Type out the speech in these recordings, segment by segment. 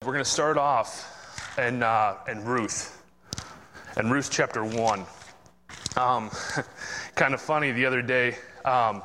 We're going to start off in Ruth, chapter 1. Kind of funny, the other day, my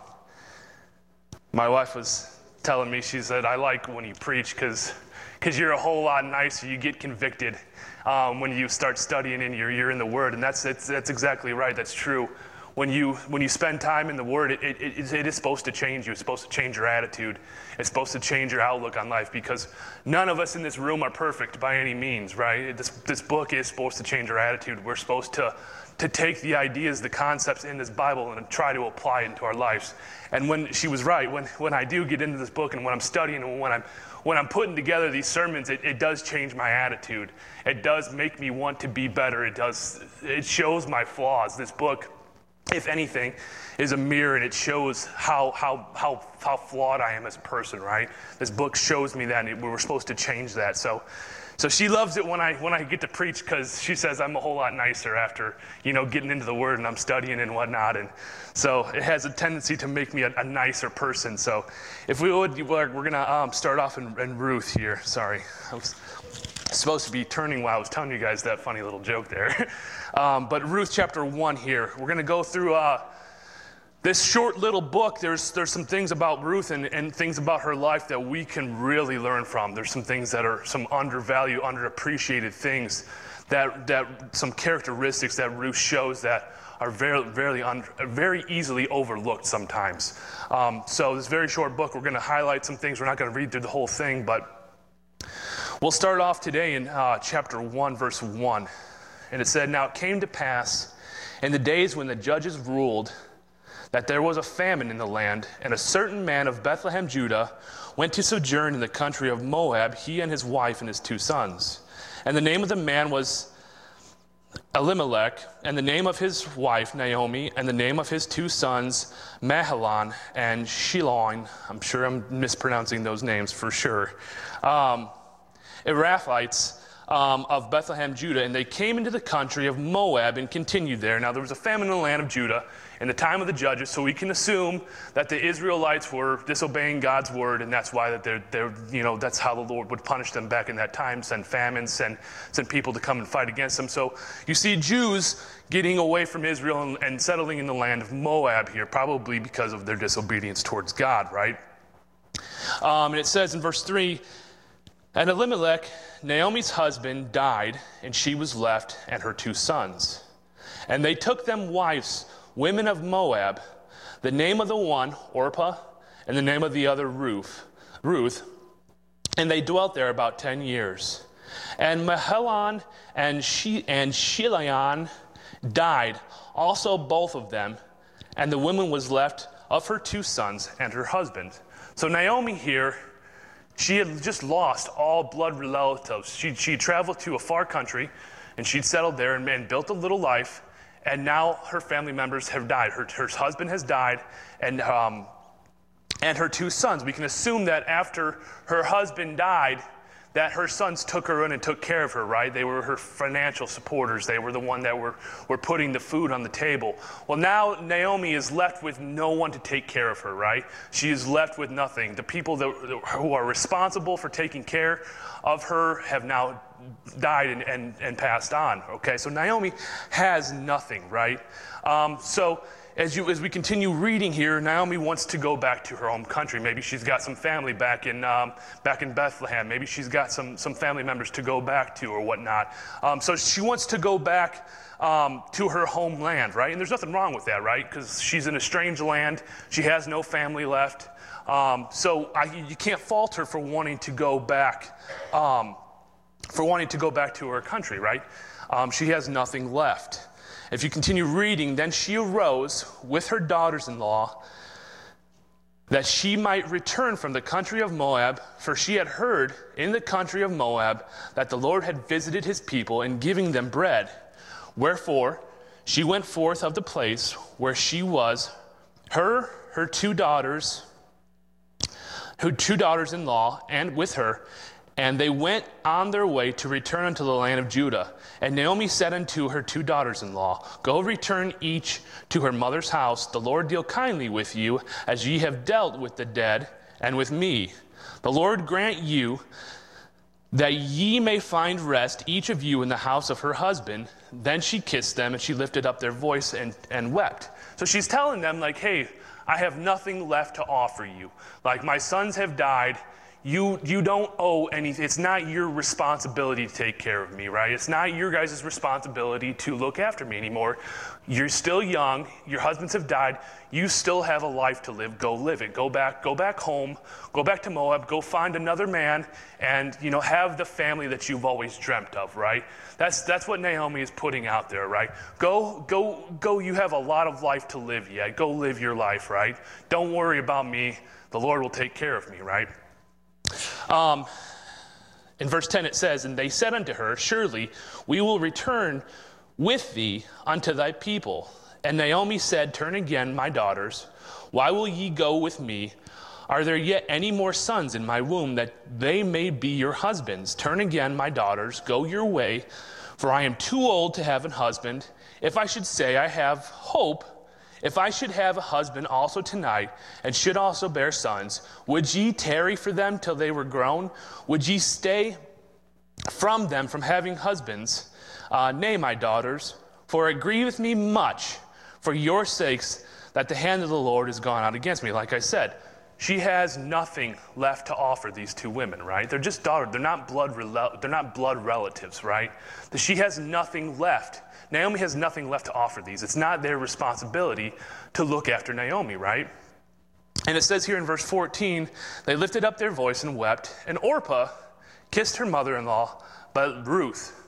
wife was telling me, she said, I like when you preach because you're a whole lot nicer. You get convicted when you start studying and you're in the Word, and that's exactly right. That's true. When you spend time in the Word, it is supposed to change you. It's supposed to change your attitude. It's supposed to change your outlook on life, because none of us in this room are perfect by any means, right? This book is supposed to change our attitude. We're supposed to take the ideas, the concepts in this Bible and try to apply it into our lives. And when she was right, when I do get into this book and when I'm studying and when I'm putting together these sermons, it does change my attitude. It does make me want to be better. It shows my flaws. This book, if anything, is a mirror, and it shows how flawed I am as a person, right? This book shows me that, and we're supposed to change that. So she loves it when I get to preach, because she says I'm a whole lot nicer after, getting into the Word and I'm studying and whatnot. And so it has a tendency to make me a nicer person. So if we would, we're going to start off in Ruth here. Sorry. I was supposed to be turning while I was telling you guys that funny little joke there. But Ruth chapter 1 here. We're going to go through this short little book. There's some things about Ruth and things about her life that we can really learn from. There's some things that are some undervalued, underappreciated things, that some characteristics that Ruth shows that are very easily overlooked sometimes. So this very short book, we're going to highlight some things. We're not going to read through the whole thing, but we'll start off today in chapter 1, verse 1. And it said, "Now it came to pass in the days when the judges ruled that there was a famine in the land, and a certain man of Bethlehem, Judah, went to sojourn in the country of Moab, he and his wife and his 2 sons. And the name of the man was Elimelech, and the name of his wife Naomi, and the name of his 2 sons Mahlon and Chilion." I'm sure I'm mispronouncing those names for sure. Ephrathites of Bethlehem, Judah, and they came into the country of Moab and continued there. Now there was a famine in the land of Judah in the time of the judges, so we can assume that the Israelites were disobeying God's word, and that's why that's how the Lord would punish them back in that time, send famines, send people to come and fight against them. So you see Jews getting away from Israel and settling in the land of Moab here, probably because of their disobedience towards God, right? And it says in verse 3, "And Elimelech, Naomi's husband, died, and she was left and her 2 sons. And they took them wives, women of Moab, the name of the one, Orpah, and the name of the other, Ruth. And they dwelt there about 10 years. And Mahlon and Chilion died, also both of them, and the woman was left of her 2 sons and her husband." So Naomi here, she had just lost all blood relatives. She traveled to a far country, and she'd settled there and built a little life, and now her family members have died. Her husband has died, and her 2 sons. We can assume that after her husband died, that her sons took her in and took care of her, right? They were her financial supporters. They were the one that were putting the food on the table. Well, now Naomi is left with no one to take care of her, right? She is left with nothing. The people who are responsible for taking care of her have now died and passed on, okay? So Naomi has nothing, right? So as we continue reading here, Naomi wants to go back to her home country. Maybe she's got some family back in Bethlehem. Maybe she's got some family members to go back to or whatnot. So she wants to go back to her homeland, right? And there's nothing wrong with that, right? Because she's in a strange land. She has no family left. So you can't fault her for wanting to go back, to her country, right? She has nothing left. If you continue reading, "Then she arose with her daughters-in-law that she might return from the country of Moab, for she had heard in the country of Moab that the Lord had visited his people in giving them bread. Wherefore she went forth of the place where she was, her 2 daughters, her 2 daughters-in-law, and with her, and they went on their way to return unto the land of Judah. And Naomi said unto her 2 daughters-in-law, Go return each to her mother's house. The Lord deal kindly with you, as ye have dealt with the dead and with me. The Lord grant you that ye may find rest, each of you in the house of her husband. Then she kissed them, and she lifted up their voice and wept. So she's telling them, like, hey, I have nothing left to offer you. Like, my sons have died. You don't owe anything. It's not your responsibility to take care of me, right? It's not your guys' responsibility to look after me anymore. You're still young. Your husbands have died. You still have a life to live. Go live it. Go back home. Go back to Moab. Go find another man and, have the family that you've always dreamt of, right? That's what Naomi is putting out there, right? Go. You have a lot of life to live yet. Go live your life, right? Don't worry about me. The Lord will take care of me, right? In verse 10 it says, and they said unto her, surely we will return with thee unto thy people. And Naomi said, turn again, my daughters. Why will ye go with me? Are there yet any more sons in my womb, that they may be your husbands? Turn again, my daughters, go your way, for I am too old to have an husband. If I should say I have hope, if I should have a husband also tonight, and should also bear sons, would ye tarry for them till they were grown? Would ye stay from them from having husbands? Nay, my daughters, for it grieveth me much for your sakes that the hand of the Lord is gone out against me. Like I said, she has nothing left to offer these two women, right? They're just daughters. They're not blood relatives, right? She has nothing left. Naomi has nothing left to offer these. It's not their responsibility to look after Naomi, right? And it says here in verse 14, they lifted up their voice and wept, and Orpah kissed her mother-in-law, but Ruth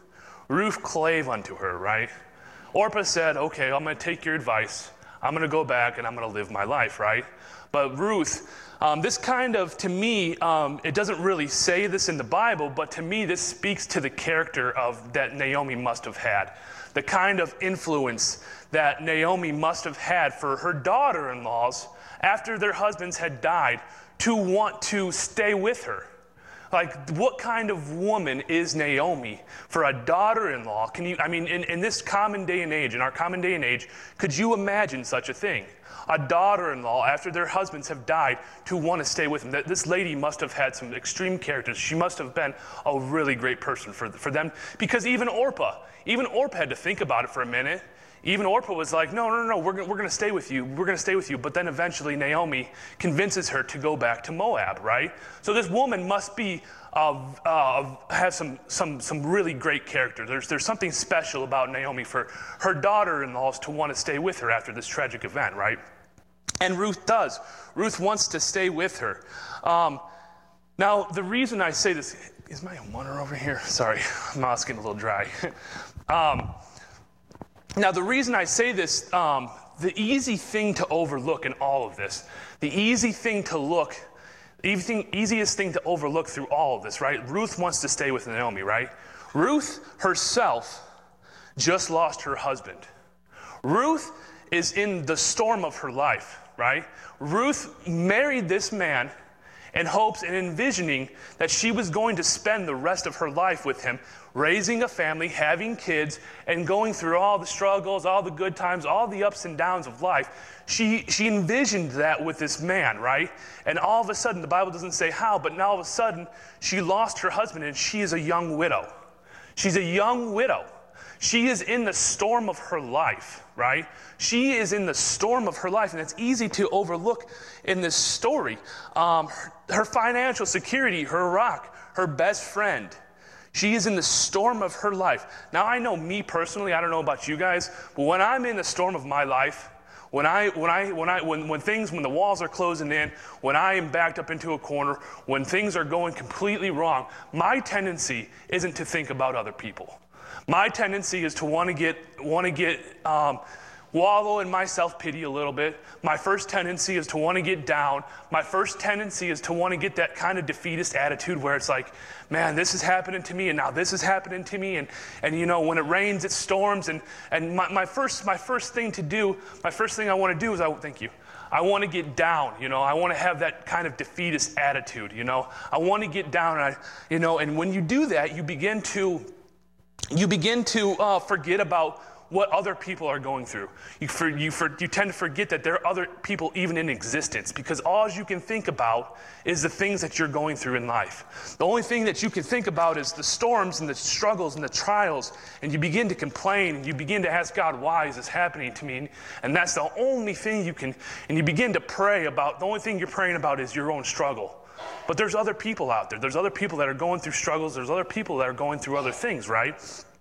clave unto her, right? Orpah said, okay, I'm going to take your advice. I'm going to go back and I'm going to live my life, right? But Ruth, this kind of, to me, it doesn't really say this in the Bible, but to me this speaks to the character that Naomi must have had. The kind of influence that Naomi must have had for her daughter-in-laws after their husbands had died to want to stay with her. Like, what kind of woman is Naomi for a daughter-in-law? In this common day and age, in our common day and age, could you imagine such a thing? A daughter-in-law, after their husbands have died, to want to stay with them. This lady must have had some extreme characters. She must have been a really great person for them. Because even Orpah had to think about it for a minute. Even Orpah was like, no, we're going to stay with you. We're going to stay with you. But then eventually Naomi convinces her to go back to Moab, right? So this woman must be have some really great character. There's something special about Naomi for her daughter-in-laws to want to stay with her after this tragic event, right? And Ruth does. Ruth wants to stay with her. Now, the reason I say this, is my water over here? Sorry, my mouth's getting a little dry. Now, the reason I say this, the easy thing to overlook in all of this, the easiest thing to overlook through all of this, right? Ruth wants to stay with Naomi, right? Ruth herself just lost her husband. Ruth is in the storm of her life, right? Ruth married this man in hopes and envisioning that she was going to spend the rest of her life with him, raising a family, having kids, and going through all the struggles, all the good times, all the ups and downs of life. She envisioned that with this man, right? And all of a sudden, the Bible doesn't say how, but now all of a sudden, she lost her husband and she is a young widow. She's a young widow. She is in the storm of her life, right? She is in the storm of her life, and it's easy to overlook in this story. Her financial security, her rock, her best friend. She is in the storm of her life. Now, I know me personally, I don't know about you guys, but when I'm in the storm of my life, when the walls are closing in, when I am backed up into a corner, when things are going completely wrong, my tendency isn't to think about other people. My tendency is to want to get wallow in my self-pity a little bit. My first tendency is to want to get down. My first tendency is to want to get that kind of defeatist attitude where it's like, man, this is happening to me, and now this is happening to me, and when it rains, it storms, and my first thing I want to do is I want to get down, I want to have that kind of defeatist attitude, I want to get down, and when you do that, you begin to forget about what other people are going through. You tend to forget that there are other people even in existence, because all you can think about is the things that you're going through in life. The only thing that you can think about is the storms and the struggles and the trials, and you begin to complain, and you begin to ask God, why is this happening to me? And that's the only thing you can, and you begin to pray about, the only thing you're praying about is your own struggle. But there's other people out there. There's other people that are going through struggles. There's other people that are going through other things, right?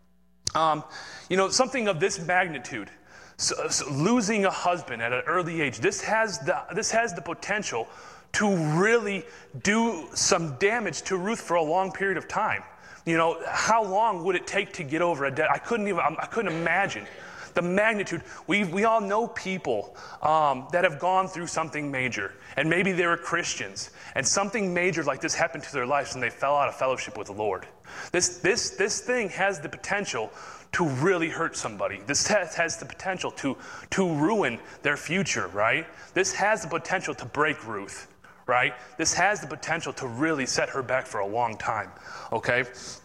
Something of this magnitude, so losing a husband at an early age, this has the potential to really do some damage to Ruth for a long period of time. How long would it take to get over a debt? I couldn't imagine the magnitude. We all know people that have gone through something major, and maybe they were Christians, and something major like this happened to their lives, and they fell out of fellowship with the Lord. This thing has the potential to really hurt somebody. This has the potential to ruin their future, right? This has the potential to break Ruth, right? This has the potential to really set her back for a long time, okay?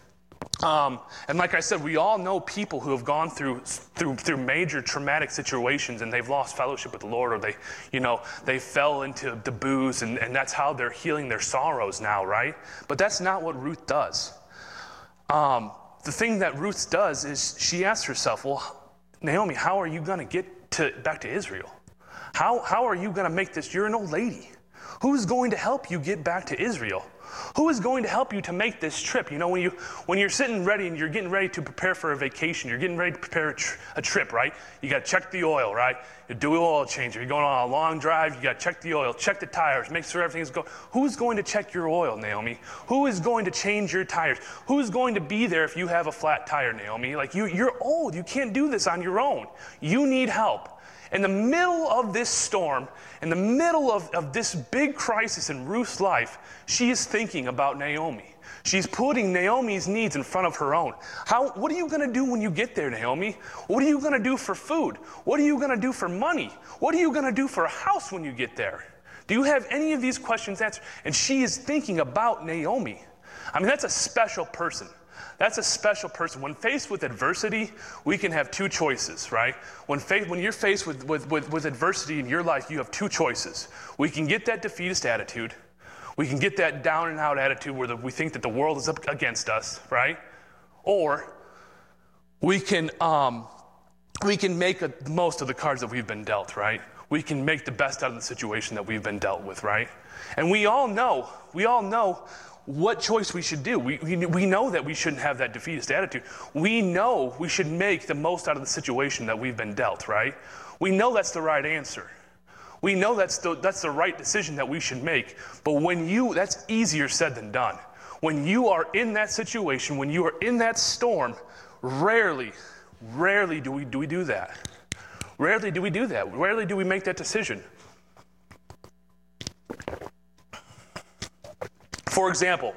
And like I said, we all know people who have gone through major traumatic situations, and they've lost fellowship with the Lord, or they fell into the booze, and that's how they're healing their sorrows now, right? But that's not what Ruth does. The thing that Ruth does is she asks herself, well, Naomi, how are you going to get back to Israel? How are you going to make this? You're an old lady. Who's going to help you get back to Israel? Who is going to help you to make this trip? When you're sitting ready and you're getting ready to prepare for a vacation, you're getting ready to prepare a trip, right? You got to check the oil, right? You do an oil change. You're going on a long drive. You got to check the oil, check the tires, make sure everything's going. Who's going to check your oil, Naomi? Who is going to change your tires? Who's going to be there if you have a flat tire, Naomi? Like you're old. You can't do this on your own. You need help. In the middle of this storm, in the middle of this big crisis in Ruth's life, she is thinking about Naomi. She's putting Naomi's needs in front of her own. What are you going to do when you get there, Naomi? What are you going to do for food? What are you going to do for money? What are you going to do for a house when you get there? Do you have any of these questions answered? And she is thinking about Naomi. I mean, that's a special person. That's a special person. When faced with adversity, we can have two choices, right? When you're faced with adversity in your life, you have two choices. We can get that defeatist attitude. We can get that down and out attitude where we think that the world is up against us, right? Or we can make the most of the cards that we've been dealt, right? We can make the best out of the situation that we've been dealt with, right? And we all know what choice we should do. We know that we shouldn't have that defeatist attitude. We know we should make the most out of the situation that we've been dealt, right? We know that's the right answer. We know that's the right decision that we should make. But that's easier said than done. When you are in that situation, when you are in that storm, rarely do we do that. Rarely do we do that. Rarely do we make that decision. For example,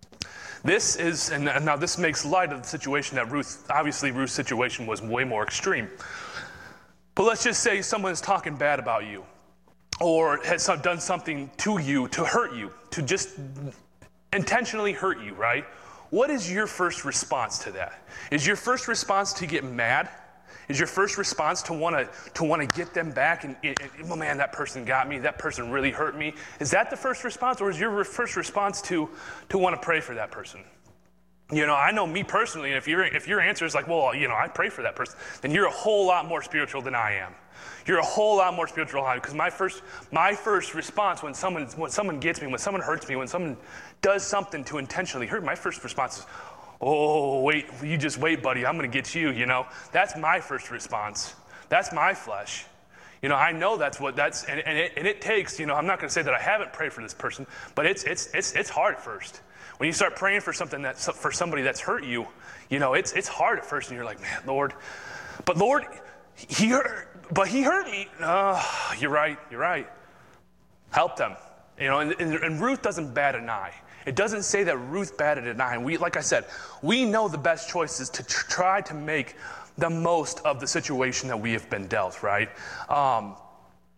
now this makes light of the situation that Ruth's situation was way more extreme. But let's just say someone's talking bad about you, or has done something to you to hurt you, to just intentionally hurt you, right? What is your first response to that? Is your first response to get mad? Is your first response to want to get them back and oh man, that person got me, that person really hurt me? Is that the first response, or is your first response to want to pray for that person? I know me personally, if your answer is like, well, I pray for that person, then you're a whole lot more spiritual than I am. You're a whole lot more spiritual than I am, because my first response when someone gets me, when someone hurts me, when someone does something to intentionally hurt me, my first response is, oh, wait, you just wait, buddy. I'm going to get you, That's my first response. That's my flesh. I know and it takes, I'm not going to say that I haven't prayed for this person, but it's hard at first. When you start praying for for somebody that's hurt you, it's hard at first, and you're like, man, Lord, he hurt me. Oh, you're right. Help them. And Ruth doesn't bat an eye. It doesn't say that Ruth batted an eye. And like I said, we know the best choice is to try to make the most of the situation that we have been dealt, right?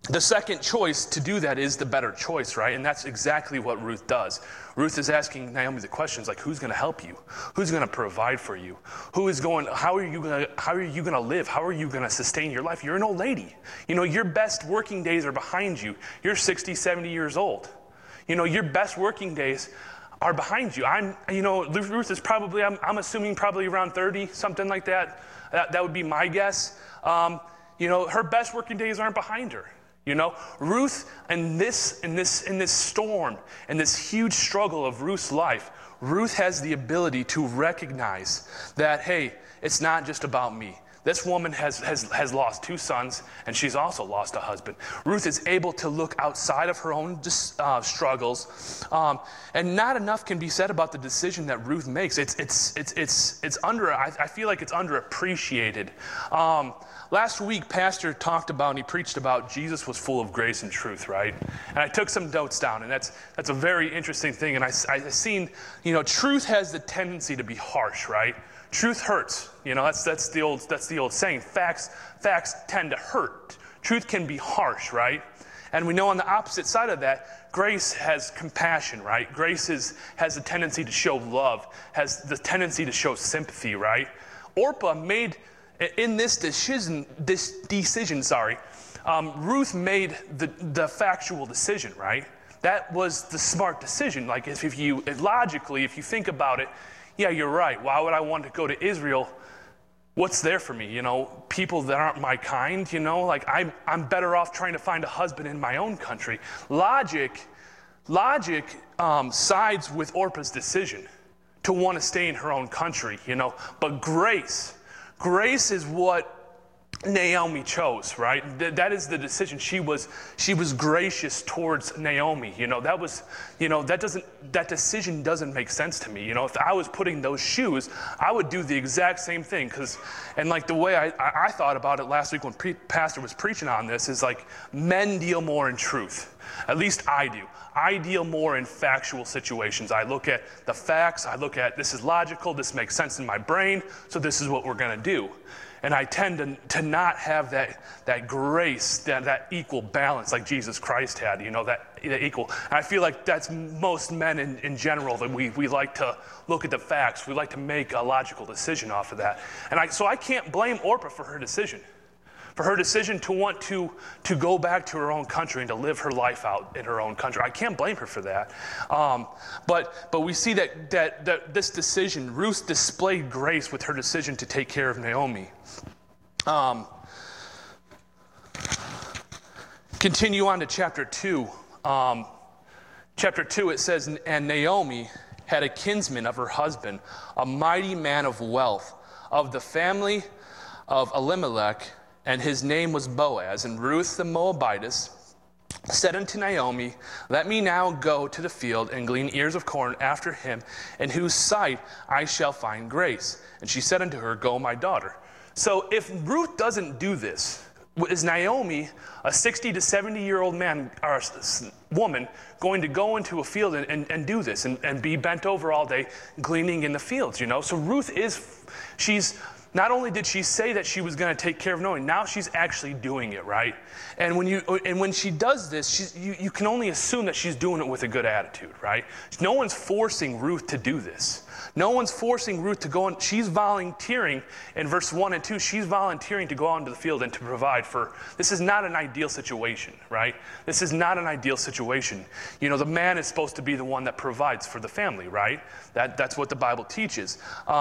the second choice to do that is the better choice, right? And that's exactly what Ruth does. Ruth is asking Naomi the questions like, who's going to help you? Who's going to provide for you? How are you going to live? How are you going to sustain your life? You're an old lady. Your best working days are behind you. You're 60, 70 years old. Your best working days are behind you. Ruth is probably, I'm assuming probably around 30, something like that. That would be my guess. Her best working days aren't behind her. Ruth, in this storm, and this huge struggle of Ruth's life, Ruth has the ability to recognize that, hey, it's not just about me. This woman has lost 2 sons, and she's also lost a husband. Ruth is able to look outside of her own struggles, and not enough can be said about the decision that Ruth makes. I feel like it's underappreciated. Last week, Pastor talked about and he preached about Jesus was full of grace and truth, right? And I took some notes down, and that's a very interesting thing. And I seen, truth has the tendency to be harsh, right? Truth hurts. That's the old saying. Facts tend to hurt. Truth can be harsh, right? And we know on the opposite side of that, grace has compassion, right? Grace has a tendency to show love, has the tendency to show sympathy, right? Orpah made in this decision, Ruth made the factual decision, right? That was the smart decision. Like if you think about it, yeah, you're right. Why would I want to go to Israel? What's there for me? People that aren't my kind, like I'm better off trying to find a husband in my own country. Logic sides with Orpah's decision to want to stay in her own country, but grace is what Naomi chose, right? That is the decision. She was gracious towards Naomi. That decision doesn't make sense to me. If I was putting those shoes, I would do the exact same thing. And like the way I thought about it last week when Pastor was preaching on this is like men deal more in truth. At least I do. I deal more in factual situations. I look at the facts. I look at this is logical. This makes sense in my brain. So this is what we're going to do. And I tend to not have that grace, that equal balance like Jesus Christ had, that equal. And I feel like that's most men in general, that we like to look at the facts. We like to make a logical decision off of that. And so I can't blame Orpah for her decision. For her decision to want to go back to her own country and to live her life out in her own country. I can't blame her for that. But we see that this decision, Ruth displayed grace with her decision to take care of Naomi. Continue on to chapter 2. Chapter 2, it says, and Naomi had a kinsman of her husband, a mighty man of wealth, of the family of Elimelech, and his name was Boaz. And Ruth the Moabitess said unto Naomi, let me now go to the field and glean ears of corn after him, in whose sight I shall find grace. And she said unto her, go, my daughter. So if Ruth doesn't do this, is Naomi, a 60 to 70-year-old man or woman, going to go into a field and do this and be bent over all day gleaning in the fields, So Ruth she's not only did she say that she was going to take care of Naomi, now she's actually doing it, right? And when she does this, you can only assume that she's doing it with a good attitude, right? No one's forcing Ruth to do this. No one's forcing Ruth to go on. She's volunteering in verse 1 and 2. She's volunteering to go out into the field and to provide for. This is not an ideal situation, right? This is not an ideal situation. The man is supposed to be the one that provides for the family, right? That's what the Bible teaches.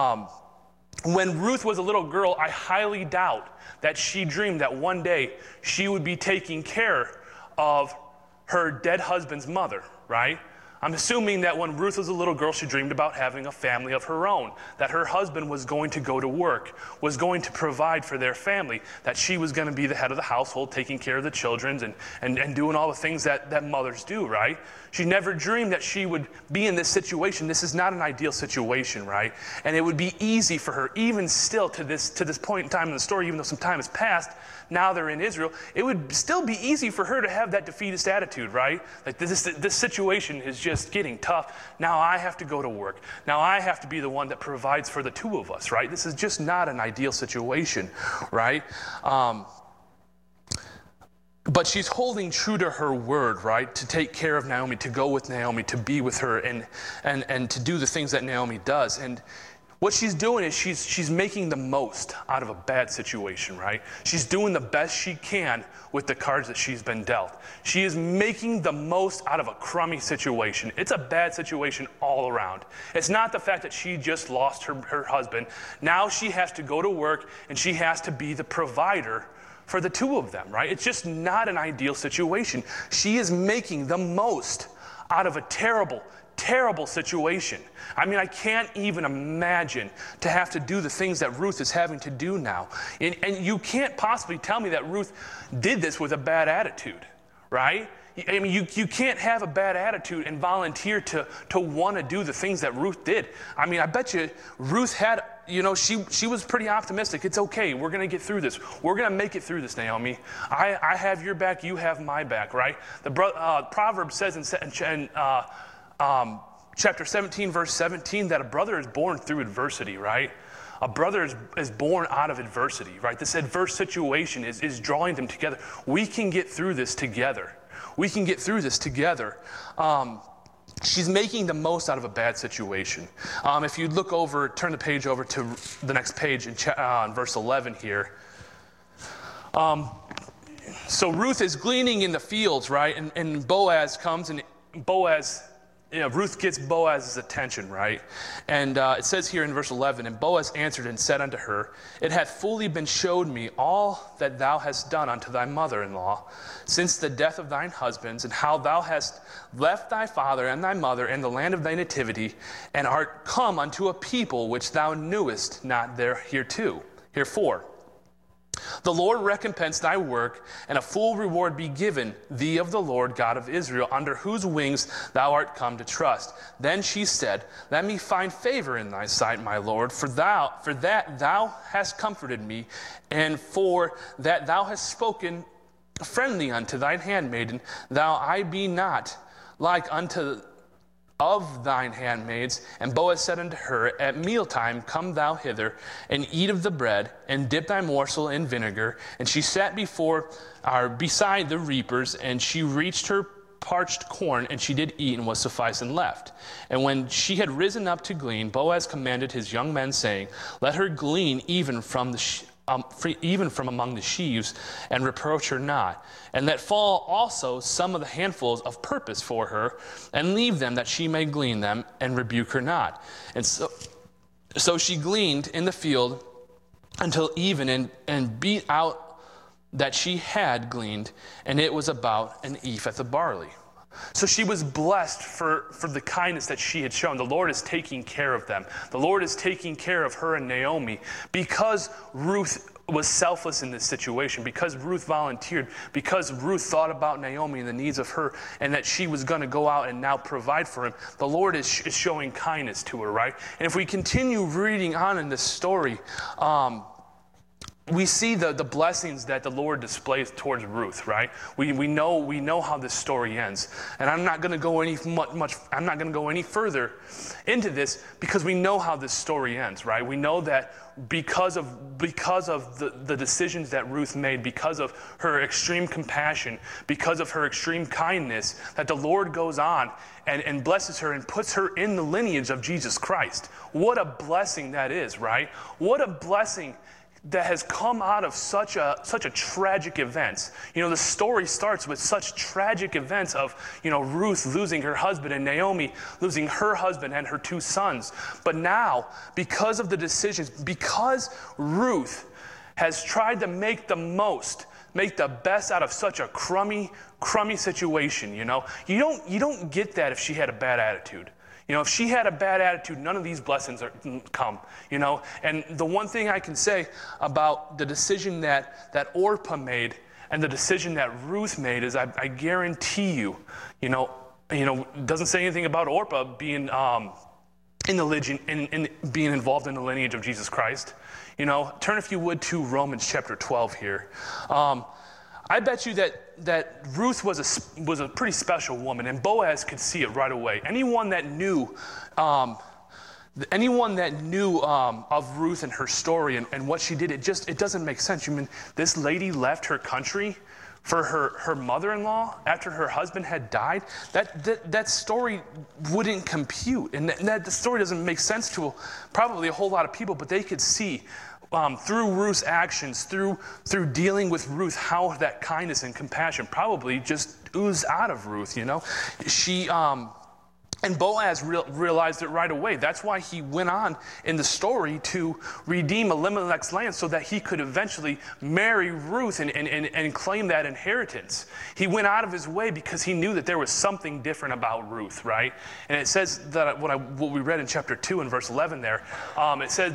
When Ruth was a little girl, I highly doubt that she dreamed that one day she would be taking care of her dead husband's mother, right? I'm assuming that when Ruth was a little girl, she dreamed about having a family of her own, that her husband was going to go to work, was going to provide for their family, that she was going to be the head of the household, taking care of the children and doing all the things that mothers do, right? She never dreamed that she would be in this situation. This is not an ideal situation, right? And it would be easy for her, even still to this point in time in the story, even though some time has passed, now they're in Israel, it would still be easy for her to have that defeatist attitude, right? Like this situation is just getting tough. Now I have to go to work. Now I have to be the one that provides for the two of us, right? This is just not an ideal situation, right? But she's holding true to her word, right? To take care of Naomi, to go with Naomi, to be with her, and to do the things that Naomi does. And what she's doing is she's making the most out of a bad situation, right? She's doing the best she can with the cards that she's been dealt. She is making the most out of a crummy situation. It's a bad situation all around. It's not the fact that she just lost her husband. Now she has to go to work and she has to be the provider for the two of them, right? It's just not an ideal situation. She is making the most out of a terrible, terrible situation. I mean, I can't even imagine to have to do the things that Ruth is having to do now. And you can't possibly tell me that Ruth did this with a bad attitude, right? I mean, you can't have a bad attitude and volunteer to want to do the things that Ruth did. I mean, I bet you Ruth had, she was pretty optimistic. It's okay. We're going to get through this. We're going to make it through this, Naomi. I have your back. You have my back, right? The Proverbs says in chapter 17, verse 17, that a brother is born through adversity, right? A brother is born out of adversity, right? This adverse situation is drawing them together. We can get through this together. We can get through this together. She's making the most out of a bad situation. If you look over, turn the page over to the next page in verse 11 here. So Ruth is gleaning in the fields, right? And Boaz comes, and Ruth gets Boaz's attention, right? And it says here in verse 11, and Boaz answered and said unto her, it hath fully been showed me all that thou hast done unto thy mother-in-law, since the death of thine husbands, and how thou hast left thy father and thy mother and the land of thy nativity, and art come unto a people which thou knewest not herefore. The Lord recompense thy work, and a full reward be given thee of the Lord God of Israel, under whose wings thou art come to trust. Then she said, let me find favor in thy sight, my Lord, for that thou hast comforted me, and for that thou hast spoken friendly unto thine handmaiden, thou I be not like unto of thine handmaids. And Boaz said unto her, at mealtime come thou hither, and eat of the bread, and dip thy morsel in vinegar. And she sat beside the reapers, and she reached her parched corn, and she did eat, and was sufficed and left. And when she had risen up to glean, Boaz commanded his young men, saying, let her glean even from among the sheaves, and reproach her not. And let fall also some of the handfuls of purpose for her, and leave them that she may glean them, and rebuke her not. And so she gleaned in the field until even, and beat out that she had gleaned, and it was about an ephah of barley. So she was blessed for the kindness that she had shown. The Lord is taking care of them. The Lord is taking care of her and Naomi because Ruth was selfless in this situation, because Ruth volunteered, because Ruth thought about Naomi and the needs of her, and that she was going to go out and now provide for him. The Lord is showing kindness to her, right? And if we continue reading on in this story, we see the blessings that the Lord displays towards Ruth, right? We know how this story ends, and I'm not going to go I'm not going to go any further into this because we know how this story ends, right? We know that because of the decisions that Ruth made, because of her extreme compassion, because of her extreme kindness, that the Lord goes on and blesses her and puts her in the lineage of Jesus Christ. What a blessing that is, right? What a blessing that has come out of such a tragic event. The story starts with such tragic events of, Ruth losing her husband and Naomi losing her husband and her two sons. But now, because of the decisions, because Ruth has tried to make the best out of such a crummy situation, you don't get that if she had a bad attitude. If she had a bad attitude, none of these blessings come, And the one thing I can say about the decision that Orpah made and the decision that Ruth made is I guarantee you, it doesn't say anything about Orpah being being involved in the lineage of Jesus Christ. Turn, if you would, to Romans chapter 12 here. I bet you that Ruth was a pretty special woman, and Boaz could see it right away. Anyone that knew of Ruth and her story and what she did, it doesn't make sense. This lady left her country for her mother-in-law after her husband had died, that story wouldn't compute. And that the story doesn't make sense to probably a whole lot of people, but they could see through Ruth's actions, through dealing with Ruth, how that kindness and compassion probably just oozed out of Ruth, you know. And Boaz realized it right away. That's why he went on in the story to redeem Elimelech's land so that he could eventually marry Ruth and claim that inheritance. He went out of his way because he knew that there was something different about Ruth, right? And it says that what we read in chapter 2 and verse 11 there, it said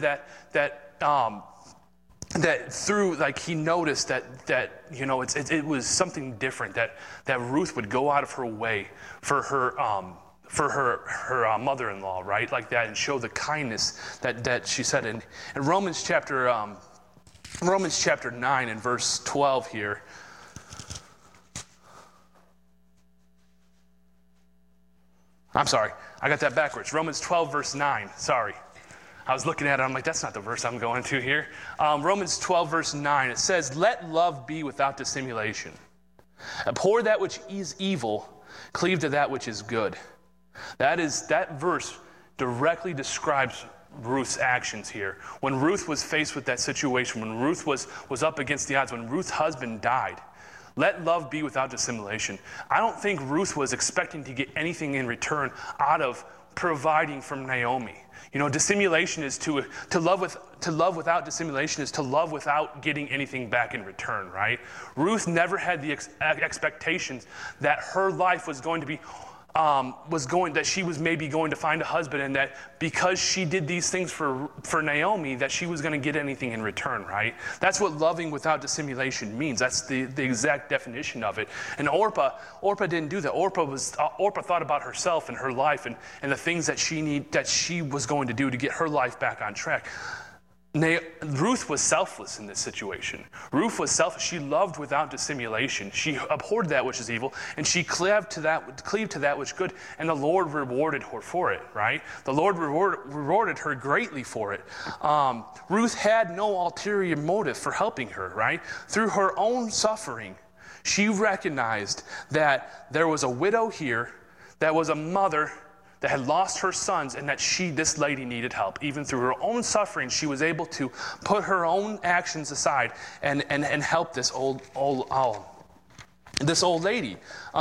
that through, like, he noticed that you know, it was something different, that Ruth would go out of her way for her mother-in-law, right, like that, and show the kindness that she said. In Romans chapter 9 and verse 12 here, I'm sorry, I got that backwards. Romans 12 verse 9, sorry. I was looking at it, I'm like, that's not the verse I'm going to here. Romans 12 verse 9, it says, "Let love be without dissimulation. Abhor that which is evil, cleave to that which is good." That verse directly describes Ruth's actions here. When Ruth was faced with that situation, when Ruth was up against the odds, when Ruth's husband died, let love be without dissimulation. I don't think Ruth was expecting to get anything in return out of providing from Naomi. You know, dissimulation is to love without dissimulation is to love without getting anything back in return, right? Ruth never had the expectations that her life was going to be that she was maybe going to find a husband, and that because she did these things for Naomi, that she was going to get anything in return, right? That's what loving without dissimulation means. That's the exact definition of it. And Orpah didn't do that. Orpah thought about herself and her life and the things that she was going to do to get her life back on track. Ruth was selfless in this situation. Ruth was selfish. She loved without dissimulation. She abhorred that which is evil, and she cleaved to that which is good, and the Lord rewarded her for it, right? The Lord rewarded her greatly for it. Ruth had no ulterior motive for helping her, right? Through her own suffering, she recognized that there was a widow here, that was a mother that had lost her sons, and that this lady needed help. Even through her own suffering, she was able to put her own actions aside and help this old lady.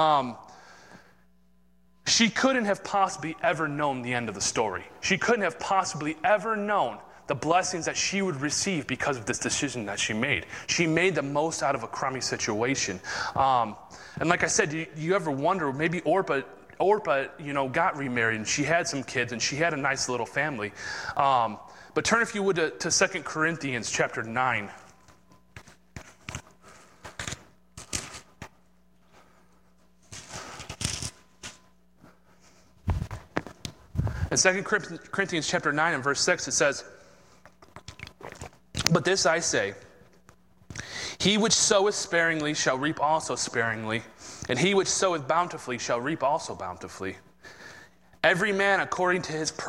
She couldn't have possibly ever known the end of the story. She couldn't have possibly ever known the blessings that she would receive because of this decision that she made. She made the most out of a crummy situation. And like I said, do you ever wonder, maybe Orpah, you know, got remarried, and she had some kids, and she had a nice little family. But turn, if you would, to 2 Corinthians chapter 9. In 2 Corinthians chapter 9 and verse 6, it says, "But this I say, he which soweth sparingly shall reap also sparingly, and he which soweth bountifully shall reap also bountifully. Every man according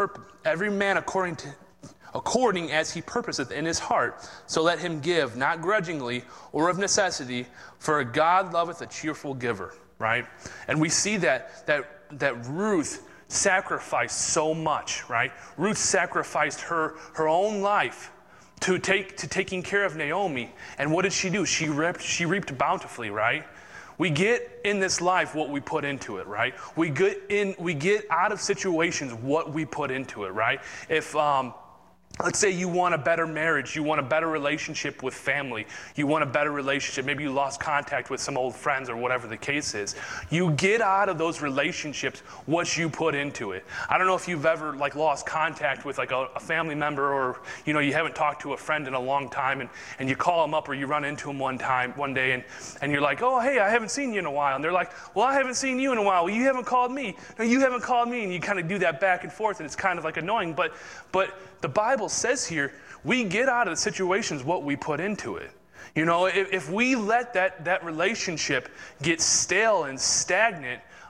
as he purposeth in his heart, so let him give, not grudgingly or of necessity, for God loveth a cheerful giver," right? And we see that Ruth sacrificed so much, right? Ruth sacrificed her own life to taking care of Naomi. And what did she do? She reaped bountifully, right? We get in this life what we put into it, right? We get out of situations what we put into it, right? If let's say you want a better marriage, you want a better relationship with family, you want a better relationship, maybe you lost contact with some old friends or whatever the case is. You get out of those relationships what you put into it. I don't know if you've ever lost contact with a family member, or you haven't talked to a friend in a long time, and you call them up, or you run into them one day and you're like, "Oh, hey, I haven't seen you in a while." And they're like, "Well, I haven't seen you in a while. Well, you haven't called me. No, you haven't called me." And you kind of do that back and forth, and it's kind of annoying, but the Bible says here, we get out of the situations what we put into it. If we let that relationship get stale and stagnant,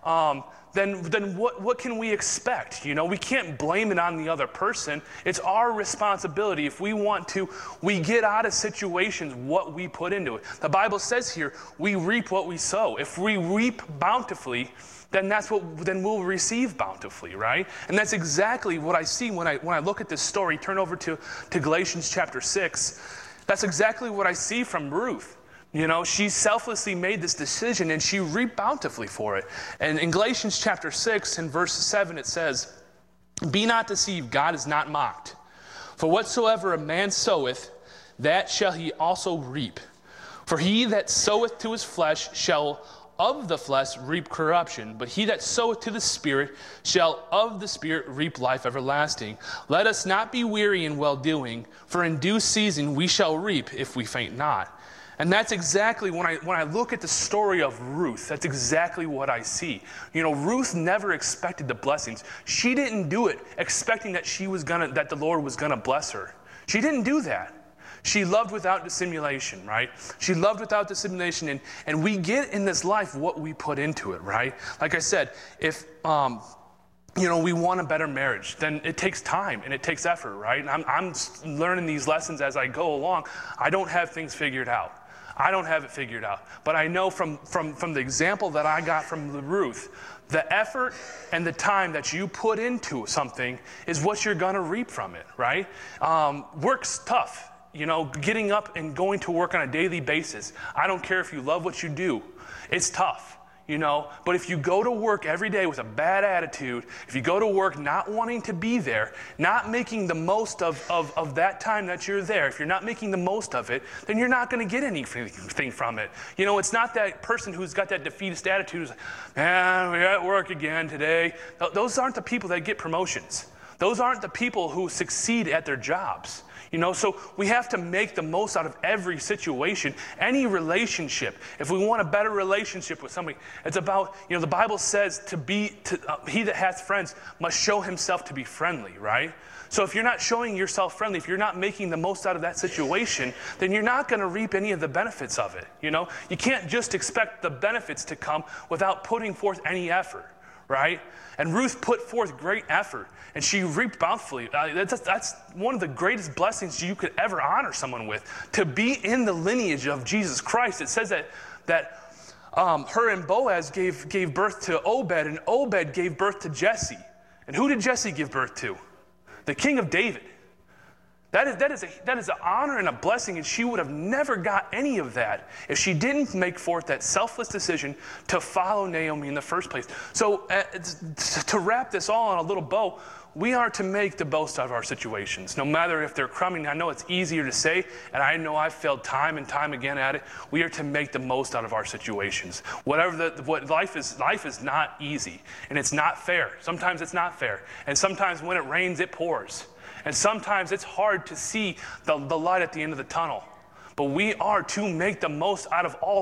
then what can we expect? We can't blame it on the other person. It's our responsibility. If we want to, we get out of situations what we put into it. The Bible says here, we reap what we sow. If we reap bountifully, then we'll receive bountifully, right? And that's exactly what I see when I look at this story. Turn over to Galatians chapter 6. That's exactly what I see from Ruth. She selflessly made this decision and she reaped bountifully for it. And in Galatians chapter 6 and verse 7 it says, "Be not deceived, God is not mocked. For whatsoever a man soweth, that shall he also reap. For he that soweth to his flesh shall of the flesh reap corruption, but he that soweth to the Spirit shall of the Spirit reap life everlasting. Let us not be weary in well-doing, for in due season we shall reap if we faint not." And that's exactly, when I look at the story of Ruth, that's exactly what I see. Ruth never expected the blessings. She didn't do it expecting that that the Lord was gonna bless her. She didn't do that. She loved without dissimulation, right? She loved without dissimulation, and we get in this life what we put into it, right? Like I said, if we want a better marriage, then it takes time and it takes effort, right? And I'm learning these lessons as I go along. I don't have things figured out. I don't have it figured out. But I know from the example that I got from Ruth, the effort and the time that you put into something is what you're going to reap from it, right? Work's tough. Getting up and going to work on a daily basis. I don't care if you love what you do. It's tough. But if you go to work every day with a bad attitude, if you go to work not wanting to be there, not making the most of that time that you're there, if you're not making the most of it, then you're not going to get anything from it. It's not that person who's got that defeatist attitude who's like, man, we're at work again today. Those aren't the people that get promotions. Those aren't the people who succeed at their jobs. So we have to make the most out of every situation, any relationship. If we want a better relationship with somebody, it's about, the Bible says he that hath friends must show himself to be friendly, right? So if you're not showing yourself friendly, if you're not making the most out of that situation, then you're not going to reap any of the benefits of it. You can't just expect the benefits to come without putting forth any effort, right? And Ruth put forth great effort, and she reaped bountifully. That's one of the greatest blessings you could ever honor someone with, to be in the lineage of Jesus Christ. It says that her and Boaz gave birth to Obed, and Obed gave birth to Jesse. And who did Jesse give birth to? The king of David. That is an honor and a blessing, and she would have never got any of that if she didn't make forth that selfless decision to follow Naomi in the first place. So to wrap this all on a little bow, we are to make the most out of our situations, no matter if they're crummy. I know it's easier to say, and I know I've failed time and time again at it. We are to make the most out of our situations. What life is not easy, and it's not fair. Sometimes it's not fair, and sometimes when it rains, it pours. And sometimes it's hard to see the light at the end of the tunnel. But we are to make the most out of all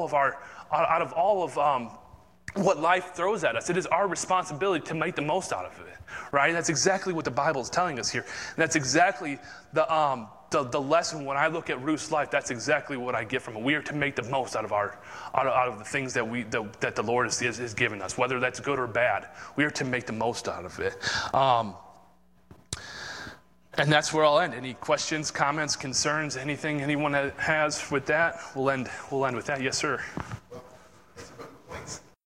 of what life throws at us. It is our responsibility to make the most out of it, right? That's exactly what the Bible is telling us here. And that's exactly the lesson. When I look at Ruth's life, that's exactly what I get from it. We are to make the most out of the things that the Lord is giving us, whether that's good or bad. We are to make the most out of it. And that's where I'll end. Any questions, comments, concerns, anything anyone has with that? We'll end with that. Yes, sir.